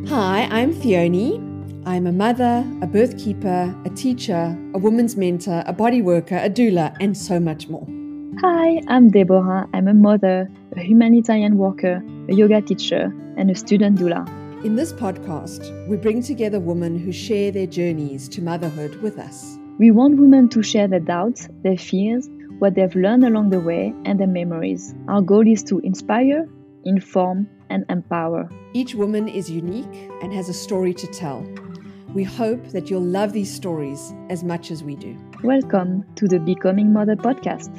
Hi, I'm Fiona. I'm a mother, a birth keeper, a teacher, a women's mentor, a body worker, a doula, and so much more. Hi, I'm Deborah. I'm a mother, a humanitarian worker, a yoga teacher, and a student doula. In this podcast, we bring together women who share their journeys to motherhood with us. We want women to share their doubts, their fears, what they've learned along the way, and their memories. Our goal is to inspire, inform, and empower. Each woman is unique and has a story to tell. We hope that you'll love these stories as much as we do. Welcome to the Becoming Mother podcast.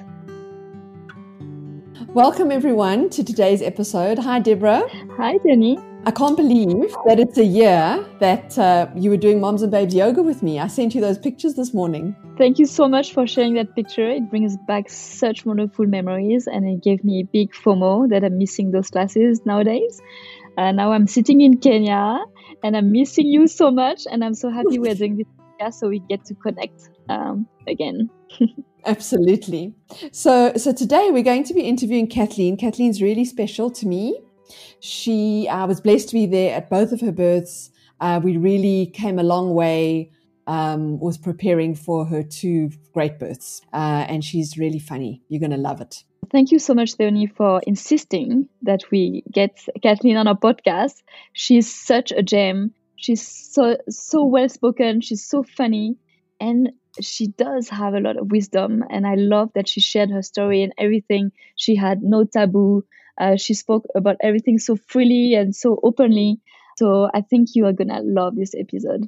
Welcome, everyone, to today's episode. Hi, Deborah. Hi, Jenny. I can't believe that it's a year that you were doing Moms and Babes yoga with me. I sent you those pictures this morning. Thank you so much for sharing that picture. It brings back such wonderful memories, and it gave me a big FOMO that I'm missing those classes nowadays. Now I'm sitting in Kenya, and I'm missing you so much, and I'm so happy we're doing this podcast so we get to connect again. Absolutely. So today we're going to be interviewing Kathleen. Kathleen's really special to me. She was blessed to be there at both of her births. We really came a long way, was preparing for her two great births. And she's really funny. You're going to love it. Thank you so much, Leonie, for insisting that we get Kathleen on our podcast. She's such a gem. She's so well-spoken. She's so funny. And she does have a lot of wisdom. And I love that she shared her story and everything. She had no taboo. She spoke about everything so freely and so openly. So I think you are going to love this episode.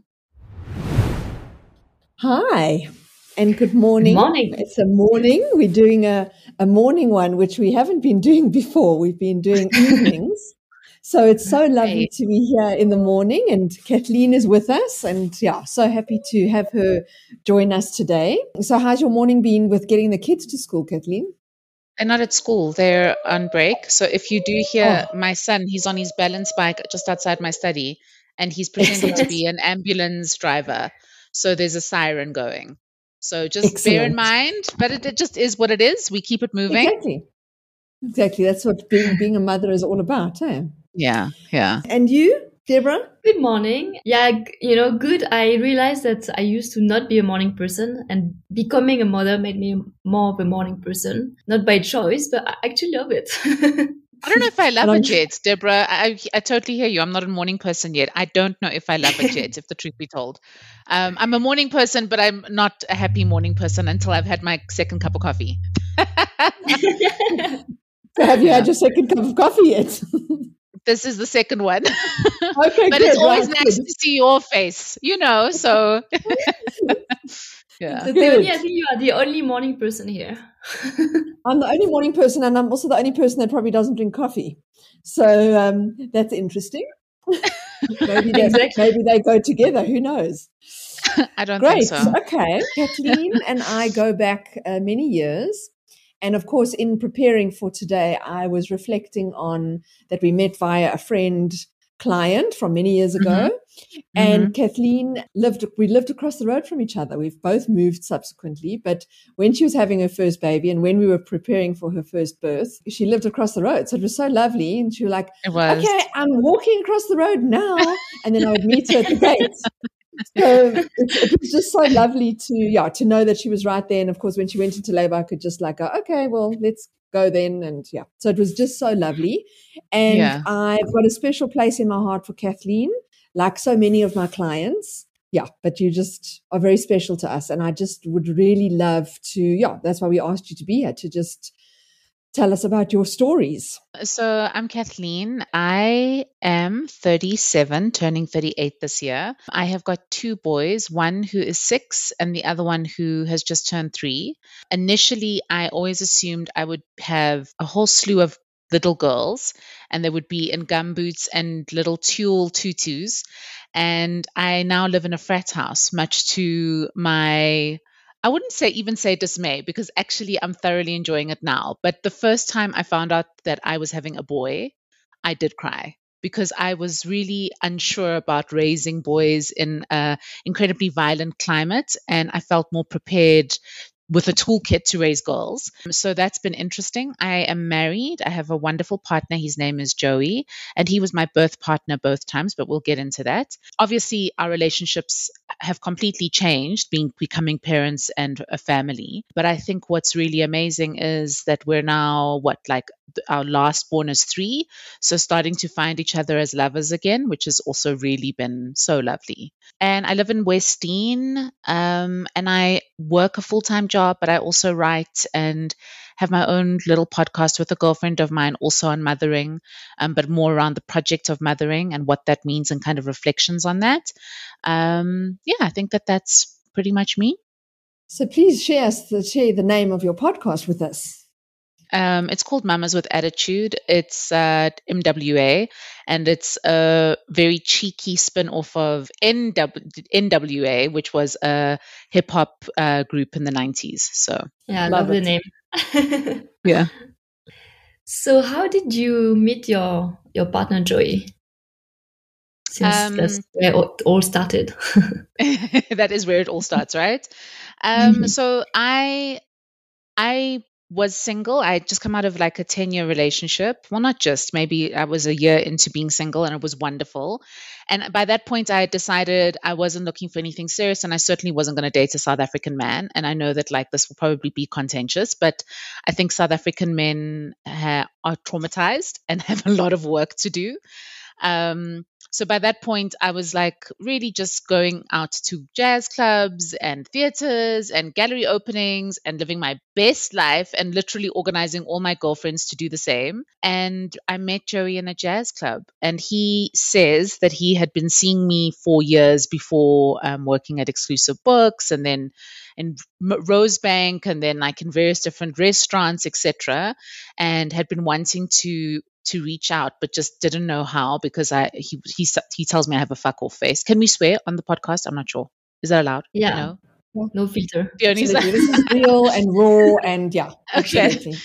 Hi, and good morning. Good morning. It's a morning. We're doing a morning one, which we haven't been doing before. We've been doing evenings. So it's so lovely to be here in the morning, and Kathleen is with us, and so happy to have her join us today. So how's your morning been with getting the kids to school, Kathleen? They're not at school. They're on break. So if you do hear my son, he's on his balance bike just outside my study, and he's pretending to be an ambulance driver. So there's a siren going. So just bear in mind, but it just is what it is. We keep it moving. Exactly. That's what being a mother is all about, eh? Yeah. And you, Deborah? Good morning. Yeah, good. I realized that I used to not be a morning person, and becoming a mother made me more of a morning person. Not by choice, but I actually love it. I don't know if I love it yet, Deborah. I totally hear you. I'm not a morning person yet. I don't know if I love it yet, if the truth be told. I'm a morning person, but I'm not a happy morning person until I've had my second cup of coffee. So have you had your second cup of coffee yet? This is the second one. Okay, but it's always nice to see your face, so. Yeah. Leonie, I think you are the only morning person here. I'm the only morning person, and I'm also the only person that probably doesn't drink coffee. So that's interesting. Maybe they go together. Who knows? I don't think so. Okay. Kathleen and I go back many years. And of course, in preparing for today, I was reflecting on that we met via a friend client from many years ago. Mm-hmm. And Kathleen we lived across the road from each other. We've both moved subsequently, but when she was having her first baby and when we were preparing for her first birth, she lived across the road. So it was so lovely. And she was like, okay, I'm walking across the road now. And then I would meet her at the gate. So it was just so lovely to know that she was right there. And of course, when she went into labor, I could just go, okay, well, let's go then. And so it was just so lovely. And I've got a special place in my heart for Kathleen, like so many of my clients. Yeah, but you just are very special to us. And I just would really love to, that's why we asked you to be here, to just tell us about your stories. So I'm Kathleen. I am 37, turning 38 this year. I have got two boys, one who is 6 and the other one who has just turned 3. Initially, I always assumed I would have a whole slew of little girls, and they would be in gumboots and little tulle tutus. And I now live in a frat house, much to my I wouldn't even say dismay, because actually I'm thoroughly enjoying it now. But the first time I found out that I was having a boy, I did cry, because I was really unsure about raising boys in an incredibly violent climate. And I felt more prepared with a toolkit to raise girls. So that's been interesting. I am married. I have a wonderful partner. His name is Joey, and he was my birth partner both times, but we'll get into that. Obviously, our relationships have completely changed, becoming parents and a family. But I think what's really amazing is that we're now, our last born is 3. So starting to find each other as lovers again, which has also really been so lovely. And I live in Westdean, and I work a full-time job, but I also write and have my own little podcast with a girlfriend of mine also on mothering, but more around the project of mothering and what that means and kind of reflections on that. I think that's pretty much me. So please share the name of your podcast with us. It's called Mamas with Attitude. It's at MWA, and it's a very cheeky spin-off of NWA, which was a hip-hop group in the 90s. So yeah, I love the name. Yeah. So how did you meet your partner, Joey? Since that's where it all started. That is where it all starts, right? So I was single. I had just come out of like a 10-year relationship. Well, not just, maybe I was a year into being single, and it was wonderful. And by that point, I had decided I wasn't looking for anything serious, and I certainly wasn't going to date a South African man. And I know that like this will probably be contentious, but I think South African men are traumatized and have a lot of work to do. So by that point, I was like really just going out to jazz clubs and theaters and gallery openings and living my best life and literally organizing all my girlfriends to do the same. And I met Joey in a jazz club, and he says that he had been seeing me for years before, working at Exclusive Books and then in Rosebank and then like in various different restaurants, etc., and had been wanting to reach out, but just didn't know how because he tells me I have a fuck off face. Can we swear on the podcast? I'm not sure. Is that allowed? Yeah. No filter. This is real and raw and yeah. Okay.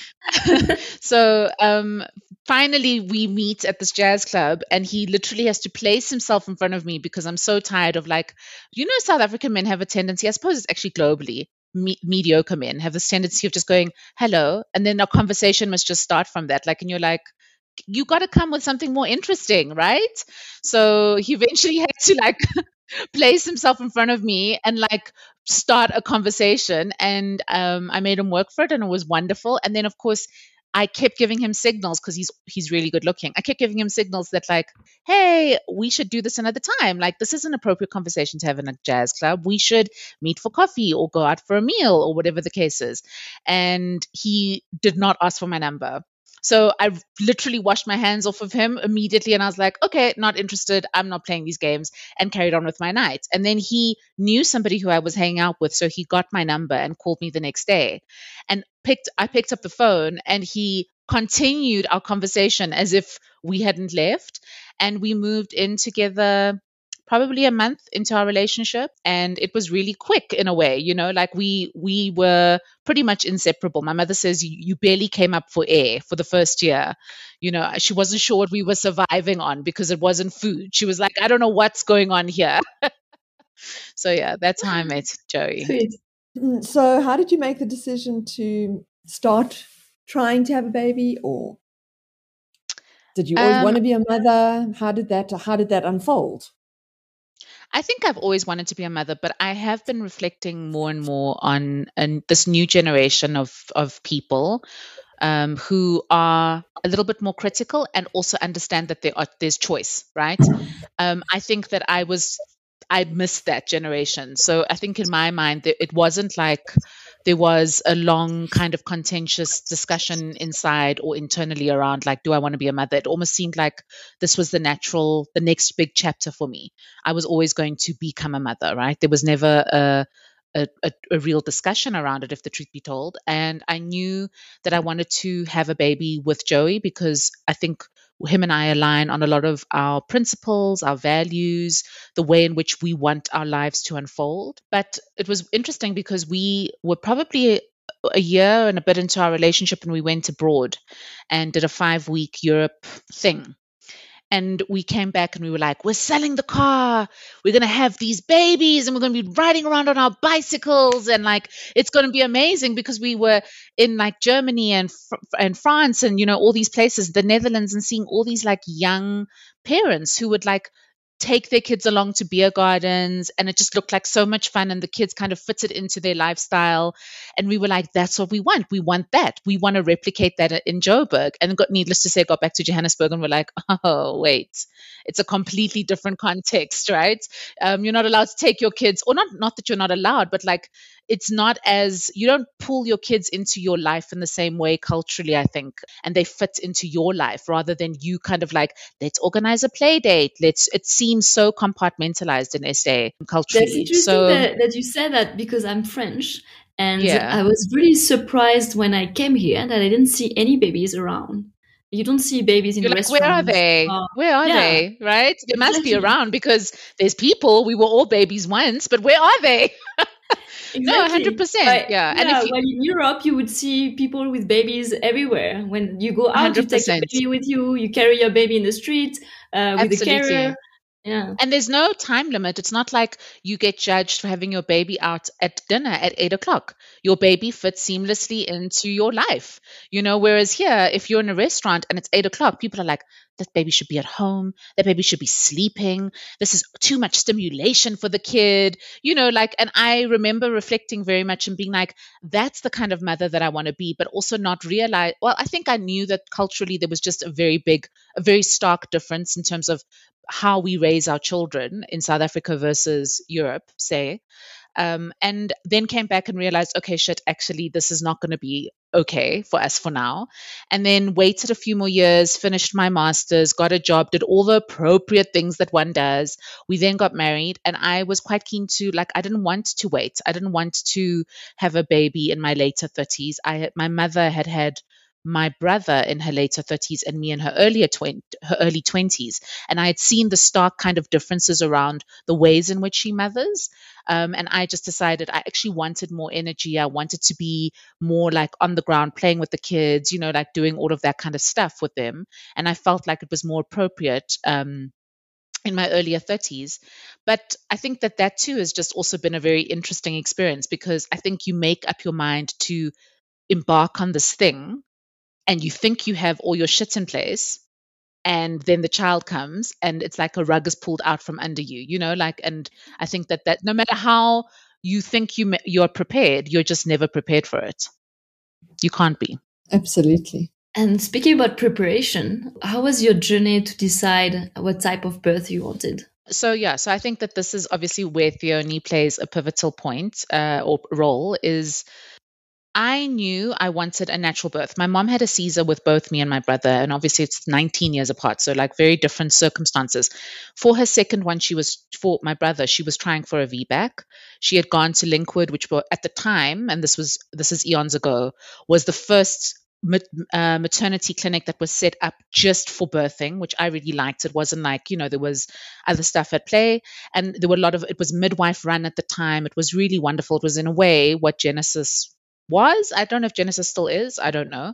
So finally we meet at this jazz club, and he literally has to place himself in front of me because I'm so tired of South African men have a tendency, I suppose it's actually globally, mediocre men have this tendency of just going, hello, and then our conversation must just start from that. And you're like, you got to come with something more interesting, right? So he eventually had to place himself in front of me and start a conversation, and I made him work for it, and it was wonderful. And then of course I kept giving him signals because he's really good looking. I kept giving him signals that hey, we should do this another time. This is an appropriate conversation to have in a jazz club. We should meet for coffee or go out for a meal or whatever the case is. And he did not ask for my number. So I literally washed my hands off of him immediately, and I was like, okay, not interested. I'm not playing these games, and carried on with my night. And then he knew somebody who I was hanging out with, so he got my number and called me the next day. And I picked up the phone, and he continued our conversation as if we hadn't left. And we moved in together probably a month into our relationship, and it was really quick in a way, we were pretty much inseparable. My mother says you barely came up for air for the first year. She wasn't sure what we were surviving on because it wasn't food. She was like, I don't know what's going on here. So yeah, that's how I met Joey. Sweet. So how did you make the decision to start trying to have a baby, or did you always want to be a mother? How did that unfold? I think I've always wanted to be a mother, but I have been reflecting more and more on this new generation of people who are a little bit more critical and also understand that there's choice, right? I think that I missed that generation. So I think in my mind, it wasn't like there was a long kind of contentious discussion inside or internally around do I want to be a mother? It almost seemed like this was the next big chapter for me. I was always going to become a mother, right? There was never a real discussion around it, if the truth be told. And I knew that I wanted to have a baby with Joey because I think him and I align on a lot of our principles, our values, the way in which we want our lives to unfold. But it was interesting because we were probably a year and a bit into our relationship, and we went abroad and did a 5-week Europe thing. And we came back and we were like, we're selling the car. We're going to have these babies and we're going to be riding around on our bicycles. And like, it's going to be amazing, because we were in like Germany and France and, all these places, the Netherlands, and seeing all these like young parents who would like take their kids along to beer gardens, and it just looked like so much fun, and the kids kind of fitted into their lifestyle. And we were like, that's what we want. We want that. We want to replicate that in Joburg. And needless to say, got back to Johannesburg and we're like, oh, wait, it's a completely different context, right? You're not allowed to take your kids, or not that you're not allowed, but like, it's not as, you don't pull your kids into your life in the same way culturally, I think, and they fit into your life rather than you kind of like, let's organize a play date. It seems so compartmentalized in SA culturally. That's interesting that you said that, because I'm French, and Yeah. I was really surprised when I came here that I didn't see any babies around. You don't see babies in You're like, restaurants. where are they? Where are they? Right? They must be around, because there's people. We were all babies once, but where are they? Exactly. No, 100%. Yeah. And if well, in Europe, you would see people with babies everywhere. When you go out, you take your 100%. baby with you. You carry your baby in the street with a carrier. Absolutely. Yeah. And there's no time limit. It's not like you get judged for having your baby out at dinner at 8 o'clock. Your baby fits seamlessly into your life, whereas here, if you're in a restaurant and it's 8 o'clock, people are like, that baby should be at home. That baby should be sleeping. This is too much stimulation for the kid, and I remember reflecting very much and being like, that's the kind of mother that I want to be, but also not realize, well, I think I knew that culturally there was just a very stark difference in terms of how we raise our children in South Africa versus Europe, say. And then came back and realized, okay, shit, actually, this is not going to be okay for us for now. And then waited a few more years, finished my master's, got a job, did all the appropriate things that one does. We then got married, and I was quite keen to, I didn't want to wait. I didn't want to have a baby in my later 30s. My mother had my brother in her later 30s and me in her early 20s. And I had seen the stark kind of differences around the ways in which she mothers. And I just decided I actually wanted more energy. I wanted to be more like on the ground, playing with the kids, like doing all of that kind of stuff with them. And I felt like it was more appropriate in my earlier 30s. But I think that too has just also been a very interesting experience, because I think you make up your mind to embark on this thing, and you think you have all your shit in place, and then the child comes and it's like a rug is pulled out from under you, and I think that no matter how you think you're prepared, you're just never prepared for it. You can't be. Absolutely. And speaking about preparation, how was your journey to decide what type of birth you wanted? So I think that this is obviously where Theoni plays a pivotal point or role. Is I knew I wanted a natural birth. My mom had a Caesar with both me and my brother, and obviously it's 19 years apart, so like very different circumstances. For her second one, for my brother, she was trying for a VBAC. She had gone to Linkwood, which were at the time, and this is eons ago, was the first maternity clinic that was set up just for birthing, which I really liked. It wasn't like, there was other stuff at play, and there were it was midwife run at the time. It was really wonderful. It was in a way what Genesis was. I don't know if Genesis still is. I don't know.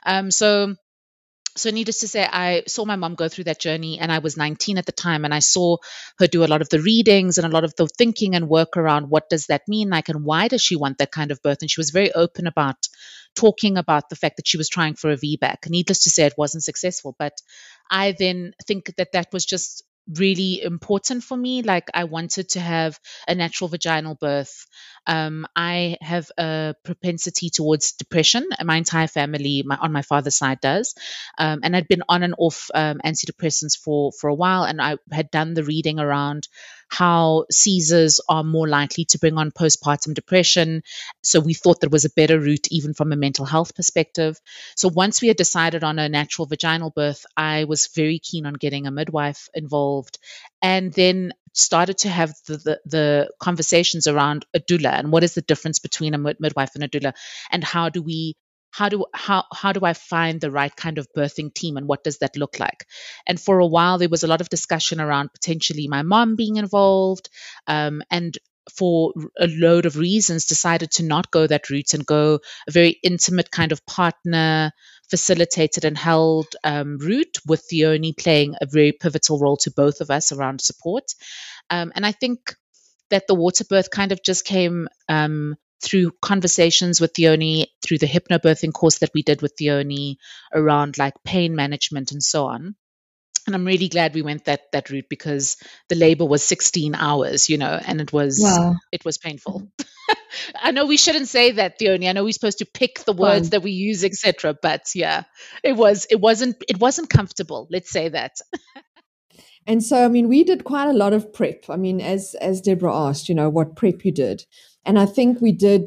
So needless to say, I saw my mom go through that journey, and I was 19 at the time, and I saw her do a lot of the readings and a lot of the thinking and work around what does that mean like, and why does she want that kind of birth? And she was very open about talking about the fact that she was trying for a VBAC. Needless to say, it wasn't successful, but I then think that was just really important for me. Like, I wanted to have a natural vaginal birth. I have a propensity towards depression. My entire family on my father's side does. And I'd been on and off antidepressants for a while, and I had done the reading around how Caesars are more likely to bring on postpartum depression. So we thought there was a better route even from a mental health perspective. So once we had decided on a natural vaginal birth, I was very keen on getting a midwife involved, and then started to have the conversations around a doula and what is the difference between a midwife and a doula, and how do I find the right kind of birthing team, and what does that look like? And for a while, there was a lot of discussion around potentially my mom being involved, and for a load of reasons decided to not go that route and go a very intimate kind of partner facilitated and held route, with Theoni playing a very pivotal role to both of us around support. And I think that the water birth kind of just came through conversations with Theoni, through the hypnobirthing course that we did with Theoni around like pain management and so on. And I'm really glad we went that route, because the labor was 16 hours, and it was painful. I know we shouldn't say that, Theoni. I know we're supposed to pick the words that we use, etc. But yeah, it wasn't comfortable. Let's say that. And so, I mean, we did quite a lot of prep. I mean, as Deborah asked, what prep you did. And I think we did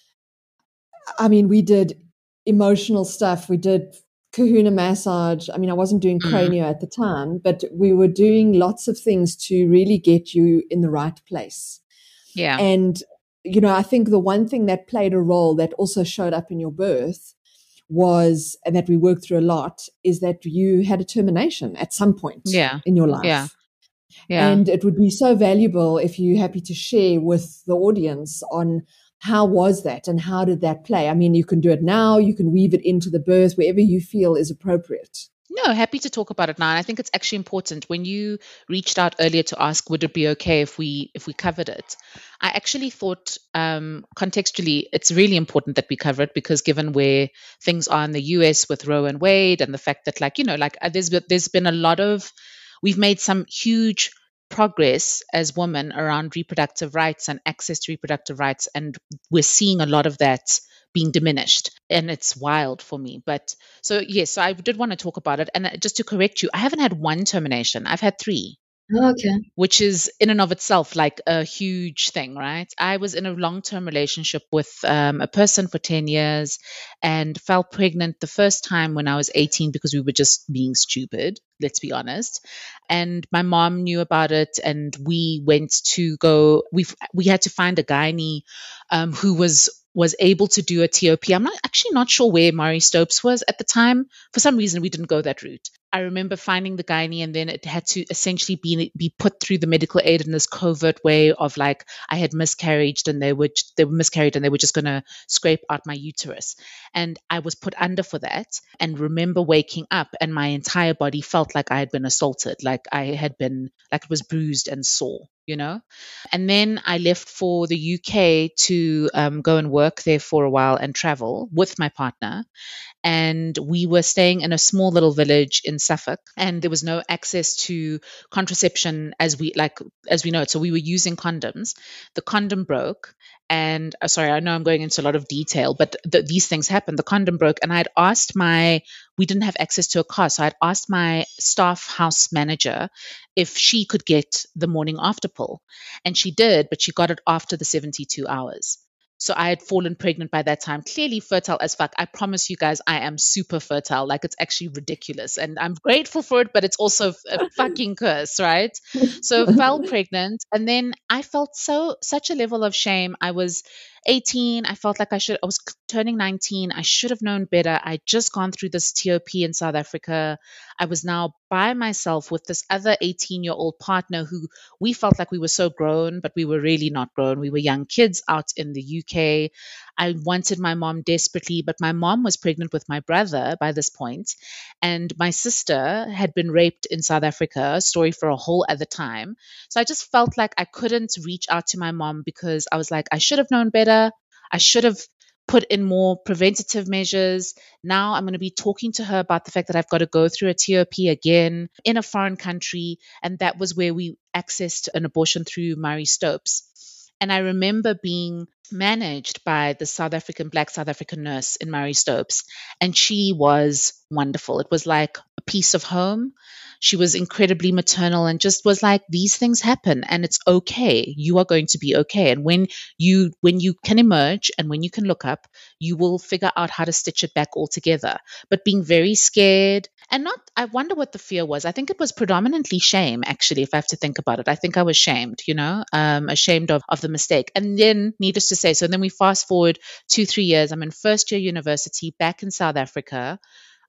emotional stuff. We did kahuna massage. I mean, I wasn't doing cranio at the time, but we were doing lots of things to really get you in the right place. Yeah. And, I think the one thing that played a role that also showed up in your birth was, and that we worked through a lot, is that you had a termination at some point in your life. Yeah. And it would be so valuable if you're happy to share with the audience on how was that and how did that play? I mean, you can do it now, you can weave it into the birth, wherever you feel is appropriate. No, happy to talk about it now. And I think it's actually important. When you reached out earlier to ask, would it be okay if we covered it? I actually thought contextually, it's really important that we cover it, because given where things are in the US with Roe and Wade, and the fact that there's been a lot of, we've made some huge progress as women around reproductive rights and access to reproductive rights. And we're seeing a lot of that being diminished, and it's wild for me. But so I did want to talk about it. And just to correct you, I haven't had one termination. I've had 3. Okay. Which is in and of itself like a huge thing, right? I was in a long-term relationship with a person for 10 years and fell pregnant the first time when I was 18, because we were just being stupid, let's be honest. And my mom knew about it, and we went to go, we had to find a gynae who was able to do a TOP. I'm not sure where Marie Stopes was at the time. For some reason, we didn't go that route. I remember finding the gynae, and then it had to essentially be put through the medical aid in this covert way of like, I had miscarried, and they were miscarried, and they were just going to scrape out my uterus. And I was put under for that, and remember waking up and my entire body felt like I had been assaulted, like it was bruised and sore. And then I left for the UK to go and work there for a while and travel with my partner. And we were staying in a small little village in Suffolk, and there was no access to contraception as we know it. So we were using condoms. The condom broke, and sorry, I know I'm going into a lot of detail, but these things happened. The condom broke, and I'd asked we didn't have access to a car, so I'd asked my staff house manager if she could get the morning after pill, and she did, but she got it after the 72 hours. So I had fallen pregnant by that time, clearly fertile as fuck. I promise you guys, I am super fertile. Like, it's actually ridiculous. And I'm grateful for it, but it's also a fucking curse, right? So fell pregnant. And then I felt such a level of shame. I was 18. I felt like I was turning 19. I should have known better. I'd just gone through this TOP in South Africa. I was now by myself with this other 18-year-old partner who we felt like we were so grown, but we were really not grown. We were young kids out in the UK. I wanted my mom desperately, but my mom was pregnant with my brother by this point, and my sister had been raped in South Africa, a story for a whole other time. So I just felt like I couldn't reach out to my mom, because I was like, I should have known better. I should have put in more preventative measures. Now I'm going to be talking to her about the fact that I've got to go through a TOP again in a foreign country. And that was where we accessed an abortion through Marie Stopes. And I remember being managed by the Black South African nurse in Marie Stopes. And she was wonderful. It was like a piece of home. She was incredibly maternal and just was like, these things happen and it's okay. You are going to be okay. And when you can emerge and when you can look up, you will figure out how to stitch it back all together. But being very scared and I wonder what the fear was. I think it was predominantly shame, actually, if I have to think about it. I think I was shamed, ashamed of the mistake. And then, needless to say, so then we fast forward 2-3 years. I'm in first year university back in South Africa.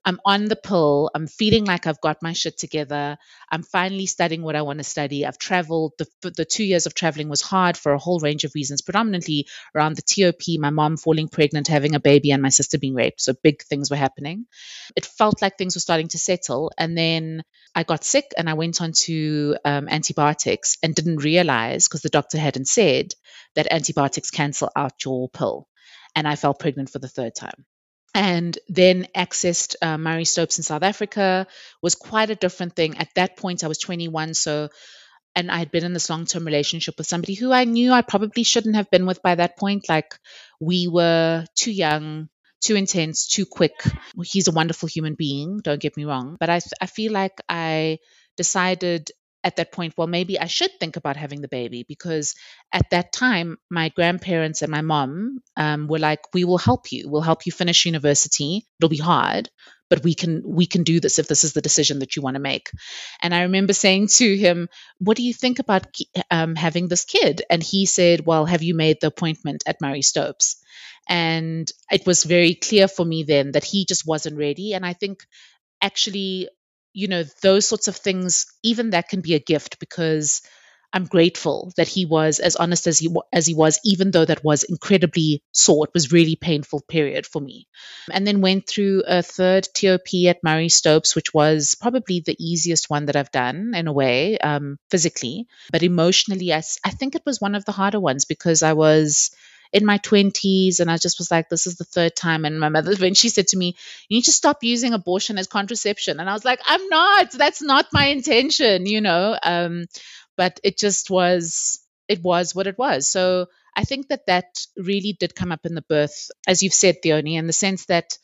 I'm on the pill. I'm feeling like I've got my shit together. I'm finally studying what I want to study. I've traveled. The 2 years of traveling was hard for a whole range of reasons, predominantly around the TOP, my mom falling pregnant, having a baby, and my sister being raped. So big things were happening. It felt like things were starting to settle. And then I got sick and I went on to antibiotics and didn't realize, because the doctor hadn't said, that antibiotics cancel out your pill. And I fell pregnant for the third time. And then accessed Marie Stopes in South Africa. Was quite a different thing. At that point, I was 21, and I had been in this long-term relationship with somebody who I knew I probably shouldn't have been with by that point. Like, we were too young, too intense, too quick. He's a wonderful human being, don't get me wrong, but I feel like I decided at that point, well, maybe I should think about having the baby, because at that time, my grandparents and my mom were like, we will help you. We'll help you finish university. It'll be hard, but we can do this if this is the decision that you want to make. And I remember saying to him, what do you think about having this kid? And he said, well, have you made the appointment at Marie Stopes? And it was very clear for me then that he just wasn't ready. And I think actually, those sorts of things, even that can be a gift, because I'm grateful that he was as honest as he was, even though that was incredibly sore. It was really painful period for me. And then went through a third TOP at Marie Stopes, which was probably the easiest one that I've done in a way, physically. But emotionally, I think it was one of the harder ones, because I was in my 20s and I just was like, this is the third time. And my mother, when she said to me, you need to stop using abortion as contraception. And I was like, I'm not, that's not my intention, but it just was, it was what it was. So I think that really did come up in the birth, as you've said, Theoni, in the sense that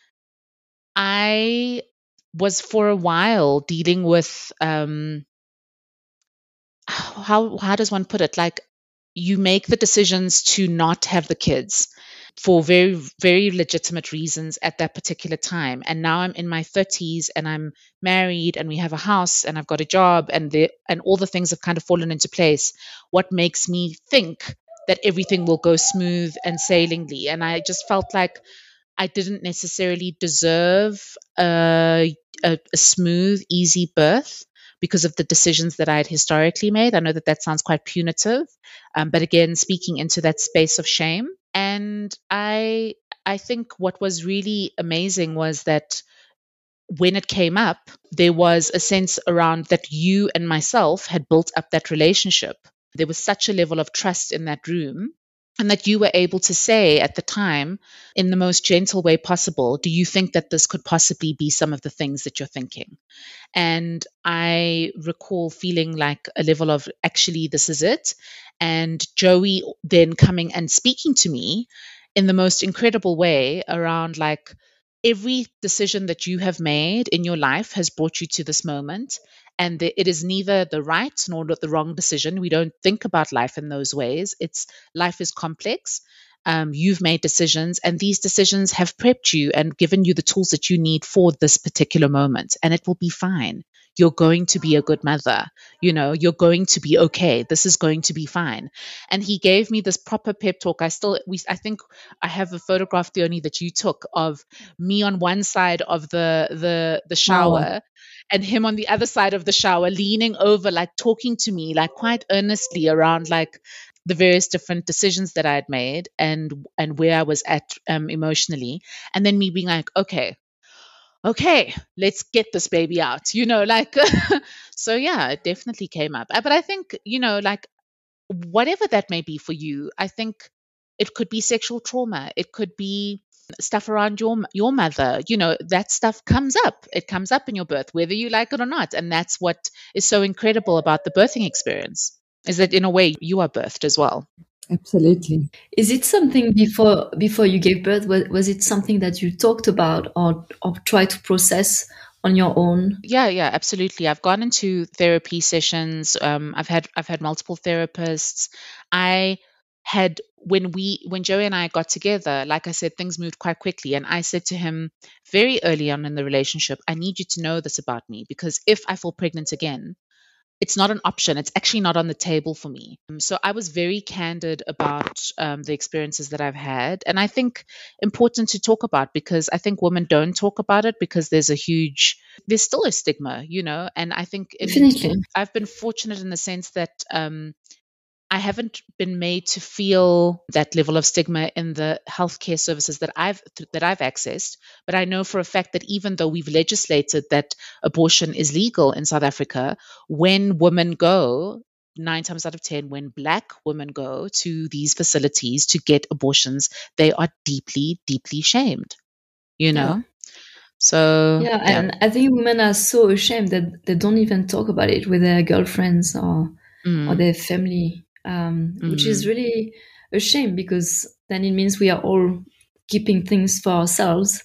I was for a while dealing with, how does one put it? Like, you make the decisions to not have the kids for very, very legitimate reasons at that particular time. And now I'm in my 30s and I'm married and we have a house and I've got a job and all the things have kind of fallen into place. What makes me think that everything will go smooth and sailingly? And I just felt like I didn't necessarily deserve a smooth, easy birth, because of the decisions that I had historically made. I know that sounds quite punitive, but again, speaking into that space of shame. And I think what was really amazing was that when it came up, there was a sense around that you and myself had built up that relationship. There was such a level of trust in that room, and that you were able to say at the time, in the most gentle way possible, do you think that this could possibly be some of the things that you're thinking? And I recall feeling like a level of, actually, this is it. And Joey then coming and speaking to me in the most incredible way around, like, every decision that you have made in your life has brought you to this moment. And it is neither the right nor the wrong decision. We don't think about life in those ways. Life is complex. You've made decisions, and these decisions have prepped you and given you the tools that you need for this particular moment, and it will be fine. You're going to be a good mother. You're going to be okay. This is going to be fine. And he gave me this proper pep talk. I think I have a photograph, Theoni, that you took of me on one side of the shower, and him on the other side of the shower, leaning over, like talking to me, like quite earnestly around, like, the various different decisions that I had made and where I was at emotionally. And then me being like, okay, let's get this baby out, like, so yeah, it definitely came up. But I think, like, whatever that may be for you, I think it could be sexual trauma. It could be stuff around your mother. That stuff comes up. It comes up in your birth, whether you like it or not. And that's what is so incredible about the birthing experience, is that in a way you are birthed as well. Absolutely. Is it something before you gave birth? Was it something that you talked about or tried to process on your own? Yeah, absolutely. I've gone into therapy sessions. I've had multiple therapists. I had when Joey and I got together, like I said, things moved quite quickly, and I said to him very early on in the relationship, I need you to know this about me, because if I fall pregnant again, it's not an option. It's actually not on the table for me. So I was very candid about the experiences that I've had. And I think important to talk about, because I think women don't talk about it because there's still a stigma, and I think Definitely. I've been fortunate in the sense that I haven't been made to feel that level of stigma in the healthcare services that I've accessed. But I know for a fact that even though we've legislated that abortion is legal in South Africa, when women go, 9 times out of 10, when Black women go to these facilities to get abortions, they are deeply, deeply shamed. Yeah. So Yeah, and I think women are so ashamed that they don't even talk about it with their girlfriends or their family, which is really a shame, because then it means we are all keeping things for ourselves.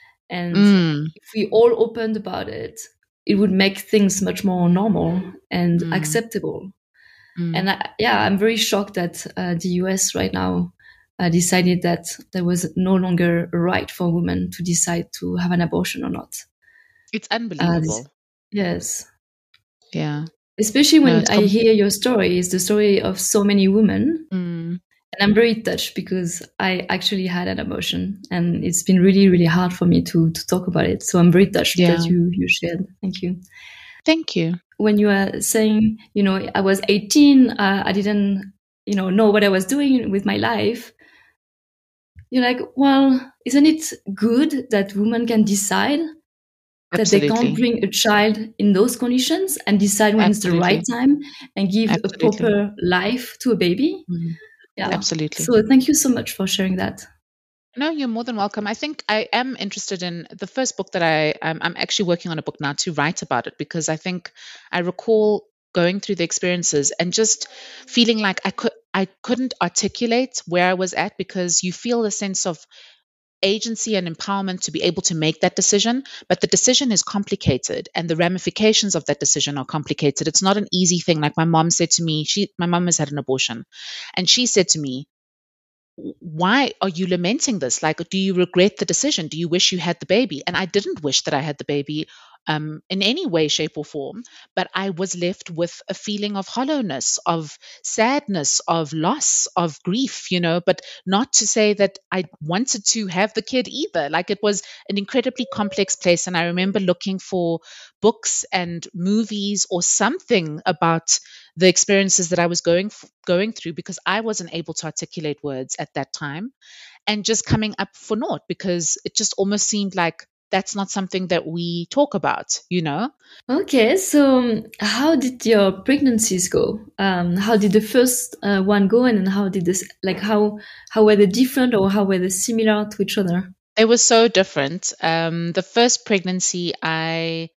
And if we all opened about it, it would make things much more normal and acceptable. And I'm very shocked that the US right now decided that there was no longer a right for women to decide to have an abortion or not. It's unbelievable. Yes. Yeah. Especially when I hear your story, it's the story of so many women. And I'm very touched because I actually had an abortion, and it's been really, really hard for me to talk about it. So I'm very touched that you shared. Thank you. Thank you. When you were saying, I was 18, I didn't, know what I was doing with my life. You're like, well, isn't it good that women can decide that they can't bring a child in those conditions and decide when it's the right time and give a proper life to a baby? Yeah, absolutely. So thank you so much for sharing that. No, you're more than welcome. I think I am interested in the first book that I'm actually working on a book now to write about it, because I think I recall going through the experiences and just feeling like I couldn't articulate where I was at, because you feel a sense of agency and empowerment to be able to make that decision, but the decision is complicated and the ramifications of that decision are complicated. It's not an easy thing. Like my mom said to me, my mom has had an abortion, and she said to me, why are you lamenting this? Like, do you regret the decision? Do you wish you had the baby? And I didn't wish that I had the baby in any way, shape, or form, but I was left with a feeling of hollowness, of sadness, of loss, of grief, but not to say that I wanted to have the kid either. Like, it was an incredibly complex place. And I remember looking for books and movies or something about the experiences that I was going through, because I wasn't able to articulate words at that time, and just coming up for naught, because it just almost seemed like that's not something that we talk about, Okay, so how did your pregnancies go? How did the first one go, and how did this, like, how were they different, or how were they similar to each other? They were so different. The first pregnancy, I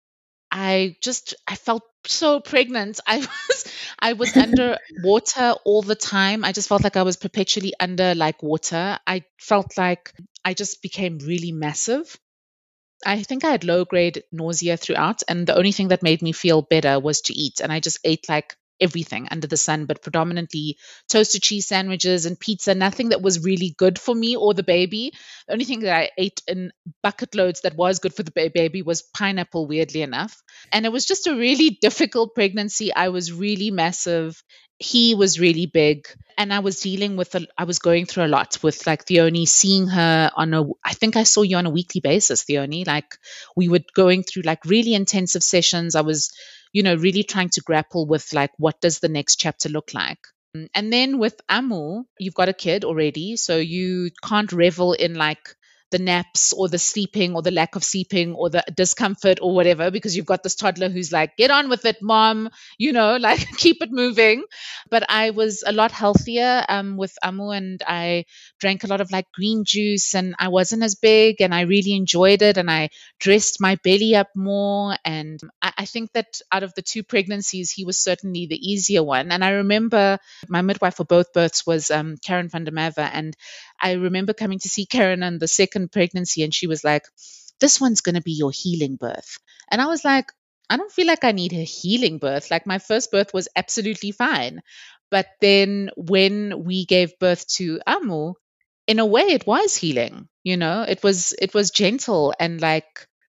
felt so pregnant. I was under water all the time. I just felt like I was perpetually under like water. I felt like I just became really massive. I think I had low grade nausea throughout, and the only thing that made me feel better was to eat. And I just ate like everything under the sun, but predominantly toasted cheese sandwiches and pizza, nothing that was really good for me or the baby. The only thing that I ate in bucket loads that was good for the baby was pineapple, weirdly enough. And it was just a really difficult pregnancy. I was really massive. He was really big, and I was I was going through a lot with like Theoni, seeing her I think I saw you on a weekly basis, Theoni. Like, we were going through like really intensive sessions. I was, really trying to grapple with like, what does the next chapter look like? And then with Amu, you've got a kid already, so you can't revel in like the naps or the sleeping or the lack of sleeping or the discomfort or whatever, because you've got this toddler who's like, get on with it, mom, like keep it moving. But I was a lot healthier with Amu, and I drank a lot of like green juice, and I wasn't as big, and I really enjoyed it, and I dressed my belly up more. And I think that out of the two pregnancies, he was certainly the easier one. And I remember my midwife for both births was Karen van der Merwe, and I remember coming to see Karen on the second pregnancy, and she was like, this one's going to be your healing birth. And I was like, I don't feel like I need a healing birth. Like, my first birth was absolutely fine. But then when we gave birth to Amu, in a way it was healing. It was gentle and like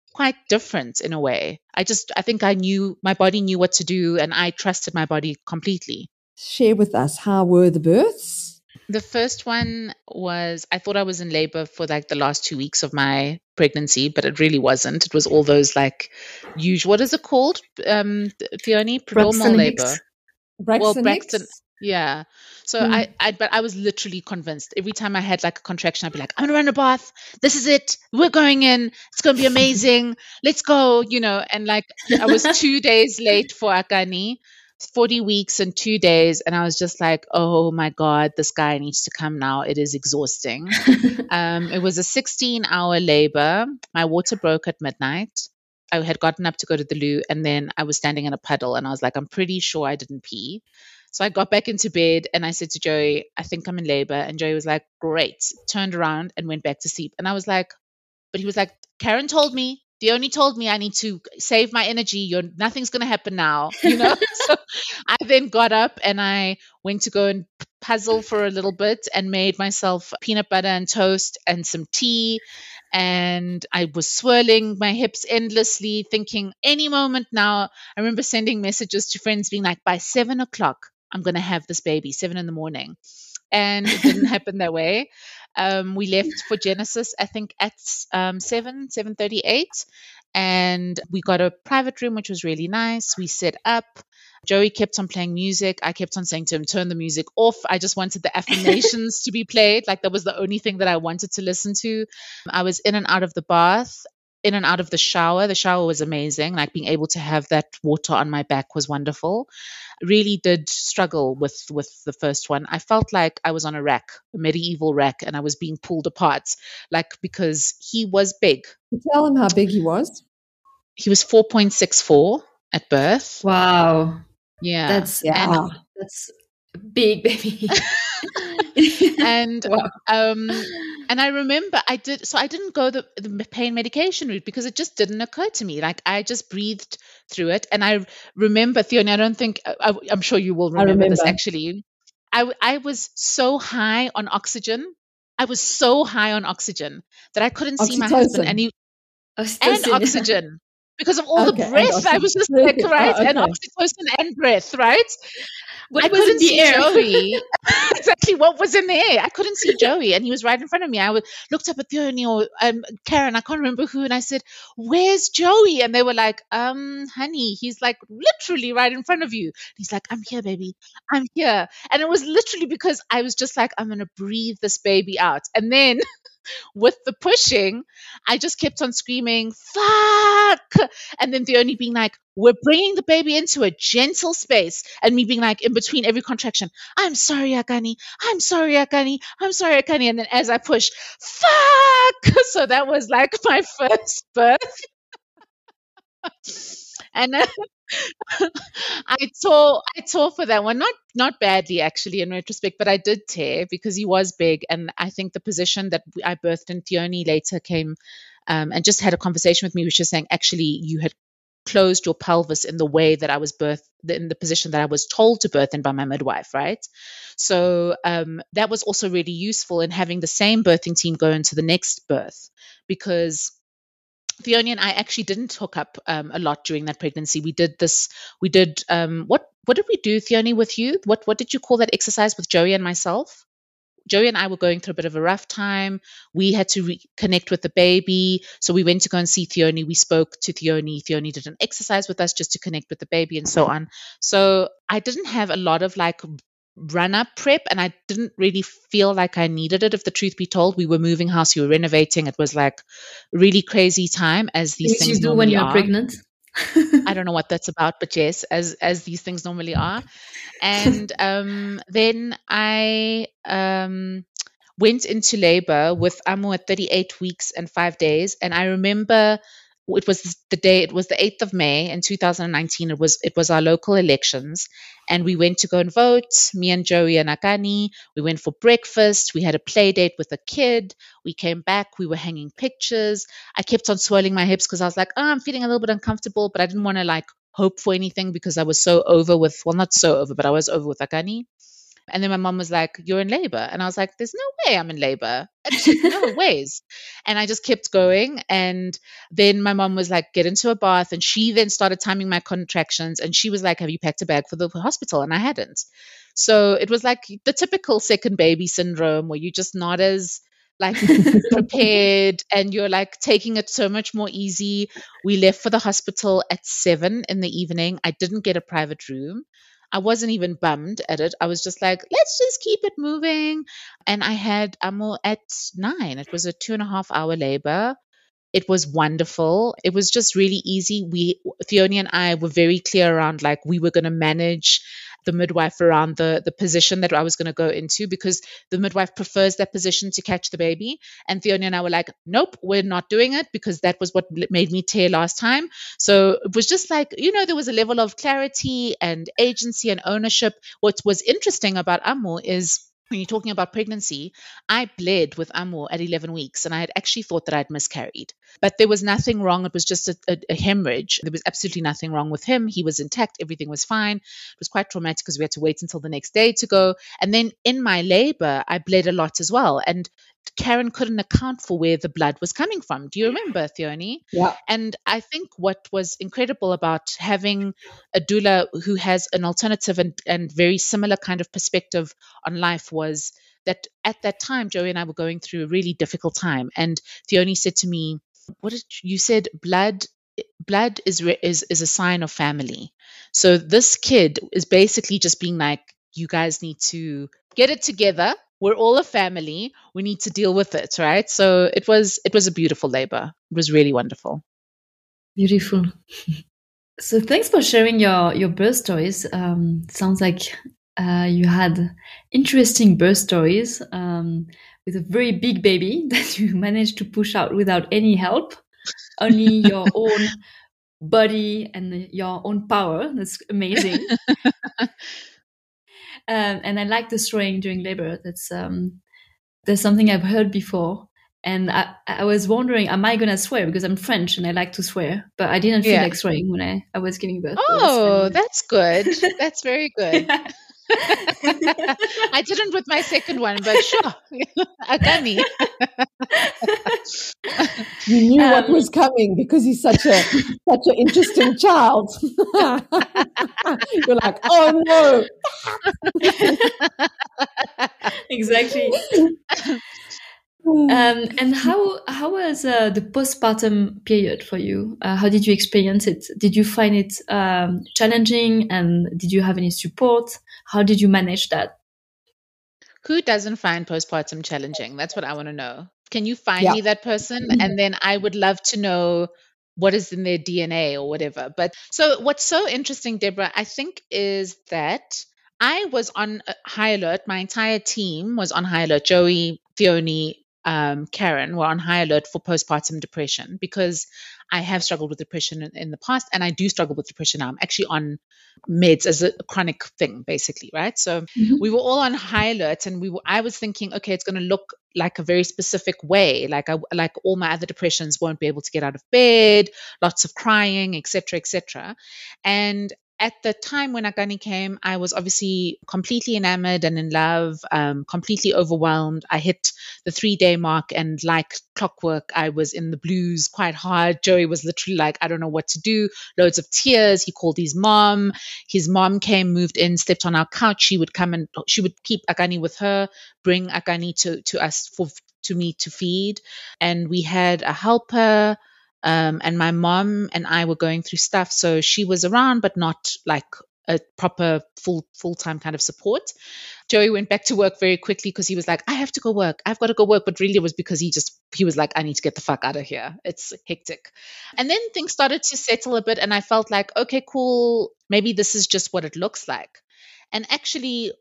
quite different in a way. I think my body knew what to do, and I trusted my body completely. Share with us, how were the births? The first one was, I thought I was in labor for like the last 2 weeks of my pregnancy, but it really wasn't. It was all those like usual, what is it called, Theoni? Prodromal labor. Braxton. Yeah. So but I was literally convinced. Every time I had like a contraction, I'd be like, I'm gonna run a bath. This is it. We're going in. It's gonna be amazing. Let's go. And like I was 2 days late for Akani, 40 weeks and 2 days, and I was just like, oh my God, this guy needs to come now. It is exhausting. It was a 16-hour labor. My water broke at midnight. I had gotten up to go to the loo, and then I was standing in a puddle, and I was like, I'm pretty sure I didn't pee. So I got back into bed and I said to Joey, I think I'm in labor. And Joey was like, great. Turned around and went back to sleep. And I was like, but he was like, Karen told me, Theoni told me I need to save my energy. Nothing's going to happen now. So I then got up and I went to go and puzzle for a little bit and made myself peanut butter and toast and some tea. And I was swirling my hips endlessly, thinking any moment now. I remember sending messages to friends being like, by 7 o'clock, I'm going to have this baby, 7 a.m. And it didn't happen that way. We left for Genesis, I think, at 7:38. And we got a private room, which was really nice. We set up. Joey kept on playing music. I kept on saying to him, turn the music off. I just wanted the affirmations to be played. Like that was the only thing that I wanted to listen to. I was in and out of the bath, in and out of the shower. The shower was amazing. Like being able to have that water on my back was wonderful. Really did struggle with the first one. I felt like I was on a rack, a medieval rack, and I was being pulled apart, like because he was big. Tell him how big he was. He was 4.64 at birth. Wow. Yeah. That's big, baby. And wow. And I remember I didn't go the pain medication route because it just didn't occur to me. Like I just breathed through it. And I remember, Theoni, I don't think, I'm sure you will remember this actually. I was so high on oxygen. I was so high on oxygen that I couldn't see my husband and oxygen. Because of all the breath, I was just like, right? And oxytocin and breath, right? I couldn't see Joey. Exactly what was in the air. I couldn't see Joey, and he was right in front of me. I looked up at Theoni or Karen, I can't remember who, and I said, "Where's Joey?" And they were like, honey, he's like literally right in front of you." And he's like, "I'm here, baby. I'm here." And it was literally because I was just like, I'm gonna breathe this baby out, and then. With the pushing, I just kept on screaming, fuck! And then Theoni being like, we're bringing the baby into a gentle space. And me being like, in between every contraction, I'm sorry, Akani. I'm sorry, Akani. I'm sorry, Akani. And then as I push, fuck! So that was like my first birth. And I tore for that one, not badly actually in retrospect, but I did tear because he was big, and I think the position that I birthed in, Theoni later came and just had a conversation with me, which was saying actually you had closed your pelvis in the way that I was birthed, in the position that I was told to birth in by my midwife, right? So that was also really useful in having the same birthing team go into the next birth, because Theoni and I actually didn't hook up a lot during that pregnancy. What did we do, Theoni, with you? What did you call that exercise with Joey and myself? Joey and I were going through a bit of a rough time. We had to reconnect with the baby. So we went to go and see Theoni. We spoke to Theoni. Theoni did an exercise with us just to connect with the baby and so on. So I didn't have a lot of like run-up prep, and I didn't really feel like I needed it, if the truth be told. We were moving house, we were renovating. It was like a really crazy time, as these things you do normally when you're are. Pregnant. I don't know what that's about, but yes, as these things normally are. And then I went into labor with Amu at 38 weeks and 5 days, and I remember it was the 8th of May in 2019. It was our local elections, and we went to go and vote, me and Joey and Akani. We went for breakfast. We had a play date with a kid. We came back. We were hanging pictures. I kept on swirling my hips because I was like, I'm feeling a little bit uncomfortable, but I didn't want to like hope for anything because I was so over with, well, not so over, but I was over with Akani. And then my mom was like, "You're in labor." And I was like, "There's no way I'm in labor. No ways." And I just kept going. And then my mom was like, "Get into a bath." And she then started timing my contractions. And she was like, "Have you packed a bag for the hospital?" And I hadn't. So it was like the typical second baby syndrome where you're just not as like prepared and you're like taking it so much more easy. We left for the hospital at 7 in the evening. I didn't get a private room. I wasn't even bummed at it. I was just like, let's just keep it moving. And I had Amo at 9. It was a 2.5 hour labor. It was wonderful. It was just really easy. Theoni and I were very clear around like we were going to manage the midwife around the position that I was going to go into, because the midwife prefers that position to catch the baby. And Theoni and I were like, nope, we're not doing it, because that was what made me tear last time. So it was just like, there was a level of clarity and agency and ownership. What was interesting about Amo is, when you're talking about pregnancy, I bled with Amo at 11 weeks, and I had actually thought that I'd miscarried. But there was nothing wrong. It was just a hemorrhage. There was absolutely nothing wrong with him. He was intact. Everything was fine. It was quite traumatic because we had to wait until the next day to go. And then in my labor, I bled a lot as well. And Karen couldn't account for where the blood was coming from. Do you remember, Theoni? Yeah. And I think what was incredible about having a doula who has an alternative and very similar kind of perspective on life was that at that time, Joey and I were going through a really difficult time. And Theoni said to me, "What did you said? Blood is a sign of family. So this kid is basically just being like, you guys need to get it together. We're all a family. We need to deal with it, right?" So it was a beautiful labor. It was really wonderful. Beautiful. So thanks for sharing your birth stories. Sounds like you had interesting birth stories with a very big baby that you managed to push out without any help, only your own body and your own power. That's amazing. And I like the swearing during labor. That's something I've heard before. And I was wondering, am I going to swear? Because I'm French and I like to swear. But I didn't feel like swearing when I was giving birth. Oh, that's good. That's very good. I didn't with my second one, but sure. Agani. You knew what was coming because he's such an interesting child. You're like, oh no. Exactly. And how was the postpartum period for you? How did you experience it? Did you find it challenging, and did you have any support? How did you manage that? Who doesn't find postpartum challenging? That's what I want to know. Can you find me that person? And then I would love to know what is in their DNA or whatever. But so what's so interesting, Deborah, I think, is that I was on high alert. My entire team was on high alert. Joey, Theoni, Karen were on high alert for postpartum depression, because I have struggled with depression in the past, and I do struggle with depression now. I'm actually on meds as a chronic thing, basically, right? So we were all on high alert, and I was thinking, okay, it's going to look like a very specific way, like all my other depressions, won't be able to get out of bed, lots of crying, etc., etc. And at the time when Agani came, I was obviously completely enamored and in love, completely overwhelmed. I hit the 3-day mark, and like clockwork, I was in the blues quite hard. Joey was literally like, I don't know what to do. Loads of tears. He called his mom. His mom came, moved in, slept on our couch. She would come and she would keep Agani with her, bring Agani to us to me to feed. And we had a helper. And my mom and I were going through stuff. So she was around, but not like a proper full-time kind of support. Joey went back to work very quickly because he was like, I have to go work. I've got to go work. But really it was because he was like, I need to get the fuck out of here. It's hectic. And then things started to settle a bit. And I felt like, okay, cool. Maybe this is just what it looks like. And actually,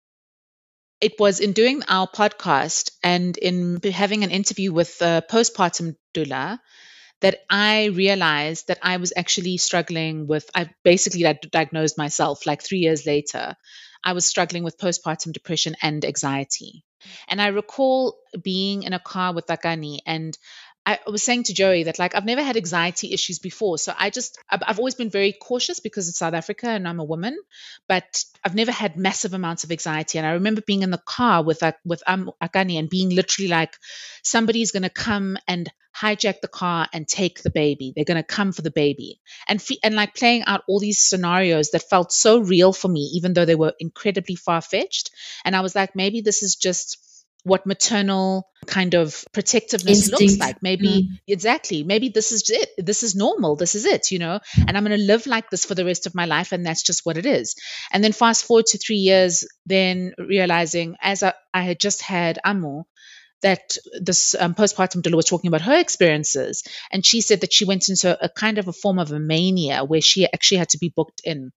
it was in doing our podcast and in having an interview with a postpartum doula that I realized that I was actually struggling with, I basically diagnosed myself like 3 years later. I was struggling with postpartum depression and anxiety. And I recall being in a car with Agani, and I was saying to Joey that like I've never had anxiety issues before. So I've always been very cautious because it's South Africa and I'm a woman, but I've never had massive amounts of anxiety. And I remember being in the car with Akani and being literally like, somebody's going to come and hijack the car and take the baby. They're going to come for the baby, and like playing out all these scenarios that felt so real for me, even though they were incredibly far fetched. And I was like, maybe this is just what maternal kind of protectiveness looks like. Maybe exactly. Maybe this is it. This is normal. This is it, and I'm going to live like this for the rest of my life. And that's just what it is. And then fast forward to 3 years, then realizing as I had just had Amo, that this postpartum doula was talking about her experiences. And she said that she went into a kind of a form of a mania where she actually had to be booked in.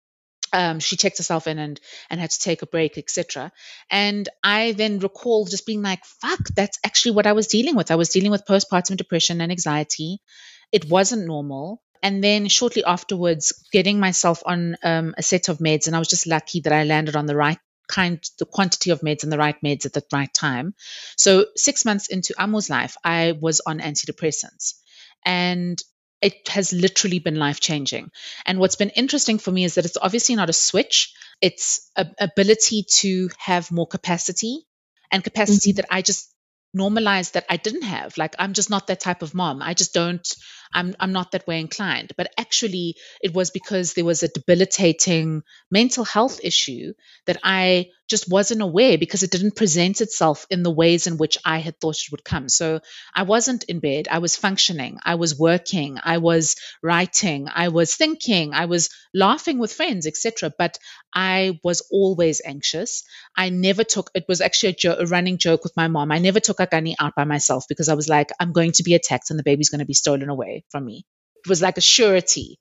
She checked herself in and had to take a break, etc. And I then recall just being like, fuck, that's actually what I was dealing with. I was dealing with postpartum depression and anxiety. It wasn't normal. And then shortly afterwards, getting myself on a set of meds. And I was just lucky that I landed on the quantity of meds and the right meds at the right time. So 6 months into Amo's life, I was on antidepressants. And it has literally been life-changing. And what's been interesting for me is that it's obviously not a switch. It's an ability to have more capacity, and capacity that I just normalized that I didn't have. Like, I'm just not that type of mom. I just don't, I'm not that way inclined. But actually, it was because there was a debilitating mental health issue that I just wasn't aware, because it didn't present itself in the ways in which I had thought it would come. So I wasn't in bed. I was functioning. I was working. I was writing. I was thinking. I was laughing with friends, etc. But I was always anxious. I never took, it was actually a running joke with my mom. I never took Akani out by myself, because I was like, I'm going to be attacked and the baby's going to be stolen away from me. It was like a surety,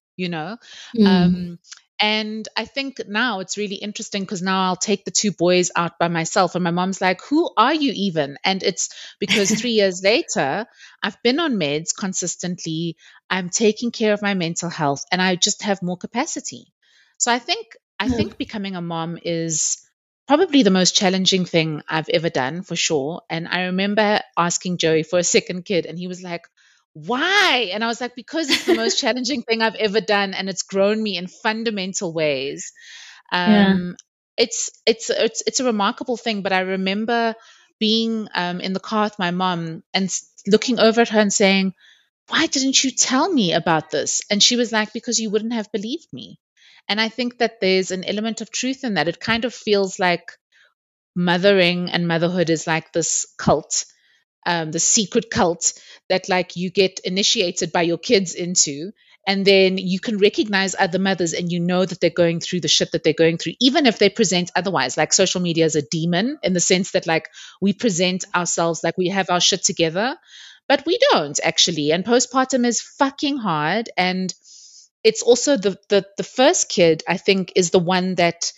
And I think now it's really interesting, because now I'll take the two boys out by myself, and my mom's like, who are you even? And it's because 3 years later, I've been on meds consistently. I'm taking care of my mental health, and I just have more capacity. So I think becoming a mom is probably the most challenging thing I've ever done, for sure. And I remember asking Joey for a second kid, and he was like, why? And I was like, because it's the most challenging thing I've ever done, and it's grown me in fundamental ways. It's a remarkable thing. But I remember being in the car with my mom and looking over at her and saying, why didn't you tell me about this? And she was like, because you wouldn't have believed me. And I think that there's an element of truth in that. It kind of feels like mothering and motherhood is like this cult, the secret cult that like you get initiated by your kids into, and then you can recognize other mothers and you know that they're going through the shit that they're going through, even if they present otherwise. Like, social media is a demon in the sense that like we present ourselves like we have our shit together, but we don't actually. And postpartum is fucking hard. And it's also the first kid, I think, is the one that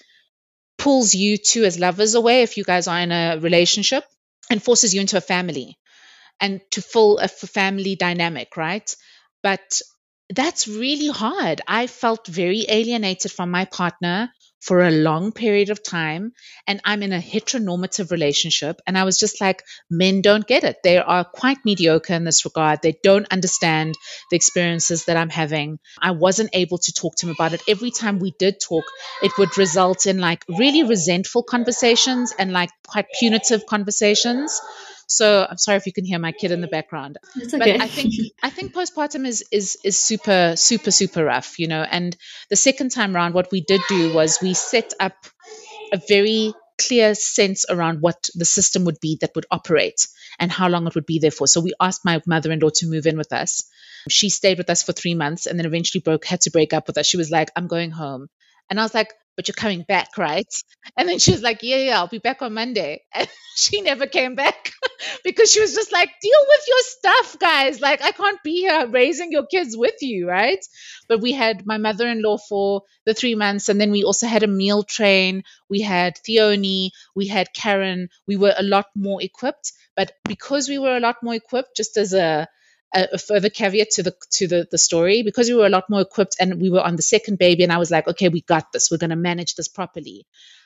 pulls you two as lovers away if you guys are in a relationship, and forces you into a family and to fill a family dynamic, right? But that's really hard. I felt very alienated from my partner for a long period of time, and I'm in a heteronormative relationship, and I was just like, men don't get it. They are quite mediocre in this regard. They don't understand the experiences that I'm having. I wasn't able to talk to him about it. Every time we did talk, it would result in like really resentful conversations and like quite punitive conversations. So I'm sorry if you can hear my kid in the background. It's okay. But I think postpartum is super, super, super rough, And the second time around, what we did do was we set up a very clear sense around what the system would be that would operate and how long it would be there for. So we asked my mother-in-law to move in with us. She stayed with us for 3 months and then eventually had to break up with us. She was like, I'm going home. And I was like, but you're coming back, right? And then she was like, yeah, I'll be back on Monday. And she never came back because she was just like, deal with your stuff, guys. Like, I can't be here raising your kids with you, right? But we had my mother-in-law for the 3 months, and then we also had a meal train. We had Theoni, we had Karen. We were a lot more equipped. But because we were a lot more equipped, just as a further caveat to the story, because we were a lot more equipped and we were on the second baby, and I was like, okay, we got this. We're going to manage this properly.